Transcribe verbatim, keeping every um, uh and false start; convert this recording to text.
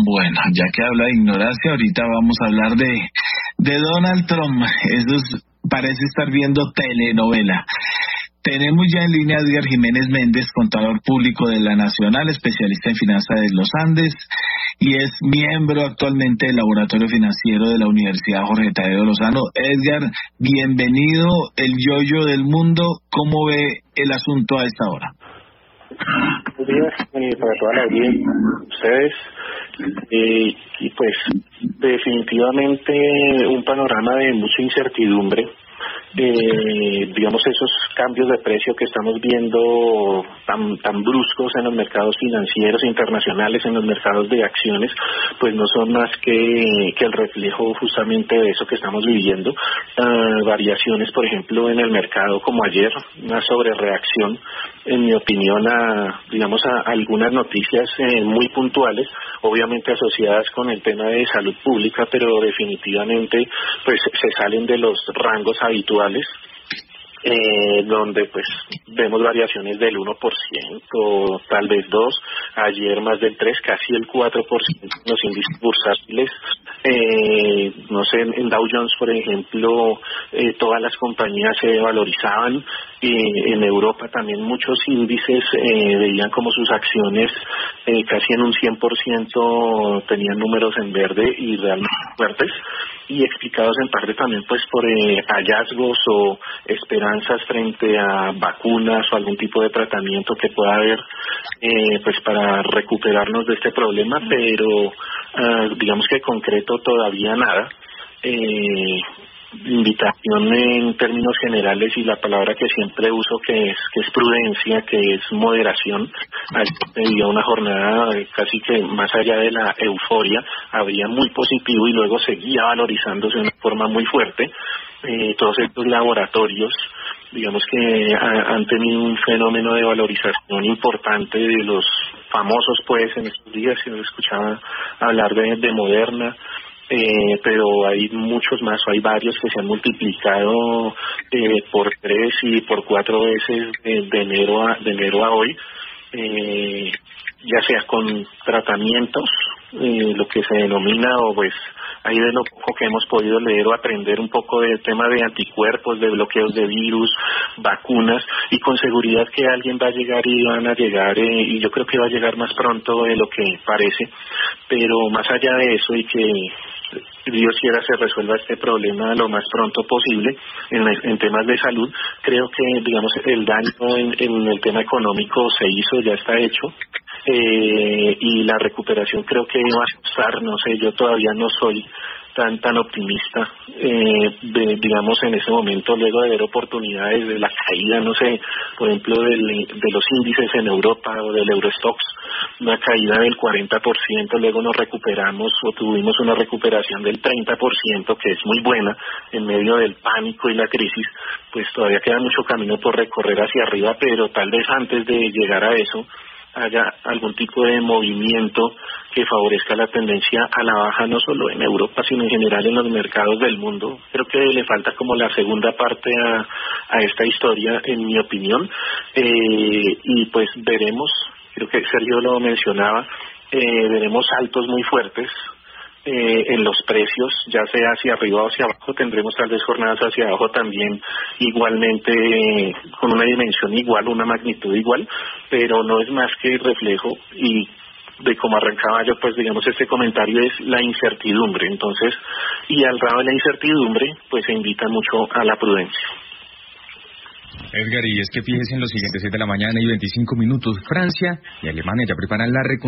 Bueno, ya que habla de ignorancia, ahorita vamos a hablar de, de Donald Trump. Eso es, parece estar viendo telenovela. Tenemos ya en línea a Edgar Jiménez Méndez, contador público de la Nacional, especialista en finanzas de los Andes, y es miembro actualmente del Laboratorio Financiero de la Universidad Jorge Tadeo Lozano. Edgar, bienvenido, el yoyo del mundo. ¿Cómo ve el asunto a esta hora? Buenos días eh, para toda la audiencia, ustedes, eh, y pues definitivamente un panorama de mucha incertidumbre. Eh, digamos, esos cambios de precio que estamos viendo tan tan bruscos en los mercados financieros internacionales, en los mercados de acciones, pues no son más que, que el reflejo justamente de eso que estamos viviendo. Uh, variaciones, por ejemplo, en el mercado como ayer, una sobrereacción, en mi opinión, a, digamos, a algunas noticias eh, muy puntuales, obviamente asociadas con el tema de salud pública, pero definitivamente pues se salen de los rangos habituales, eh, donde pues vemos variaciones del uno por ciento, tal vez dos, ayer más del tres, casi el cuatro por ciento en los índices bursátiles. Eh, no sé, en Dow Jones, por ejemplo, eh, todas las compañías se valorizaban, y en Europa también muchos índices eh, veían como sus acciones eh, casi en un cien por ciento tenían números en verde y realmente fuertes, y explicados en parte también pues por eh, hallazgos o esperanzas frente a vacunas o algún tipo de tratamiento que pueda haber eh, pues para recuperarnos de este problema, pero uh, digamos que concreto todavía nada. Eh, invitación en términos generales, y la palabra que siempre uso, que es que es prudencia, que es moderación. Había una jornada casi que más allá de la euforia, había muy positivo y luego seguía valorizándose de una forma muy fuerte. Eh, todos estos laboratorios, digamos que ha, han tenido un fenómeno de valorización importante de los famosos, pues en estos días se escuchaba hablar de, de Moderna. Eh, pero hay muchos más, o hay varios que se han multiplicado eh, por tres y por cuatro veces de, de enero a de enero a hoy, eh, ya sea con tratamientos, eh, lo que se denomina, o pues ahí de lo poco que hemos podido leer o aprender un poco del tema de anticuerpos, de bloqueos de virus, vacunas, y con seguridad que alguien va a llegar y van a llegar, eh, y yo creo que va a llegar más pronto de lo que parece, pero más allá de eso, y que Dios quiera se resuelva este problema lo más pronto posible en, en temas de salud, creo que digamos el daño en, en el tema económico se hizo, ya está hecho. Eh, y la recuperación creo que va a costar, no sé, yo todavía no soy tan tan optimista, eh, de, digamos en ese momento, luego de ver oportunidades de la caída, no sé, por ejemplo del, de los índices en Europa o del Eurostoxx, una caída del cuarenta por ciento, luego nos recuperamos o tuvimos una recuperación del treinta por ciento, que es muy buena en medio del pánico y la crisis. Pues todavía queda mucho camino por recorrer hacia arriba, pero tal vez antes de llegar a eso haya algún tipo de movimiento que favorezca la tendencia a la baja, no solo en Europa, sino en general en los mercados del mundo. Creo que le falta como la segunda parte a, a esta historia, en mi opinión, eh, y pues veremos, creo que Sergio lo mencionaba, eh, veremos saltos muy fuertes Eh, en los precios, ya sea hacia arriba o hacia abajo. Tendremos tal vez jornadas hacia abajo también, igualmente eh, con una dimensión igual, una magnitud igual, pero no es más que reflejo, y de cómo arrancaba yo, pues digamos este comentario es la incertidumbre. Entonces, y al lado de la incertidumbre, pues se invita mucho a la prudencia. Edgar, y es que fíjese en los siguientes seis de la mañana y veinticinco minutos, Francia y Alemania ya preparan la reconstrucción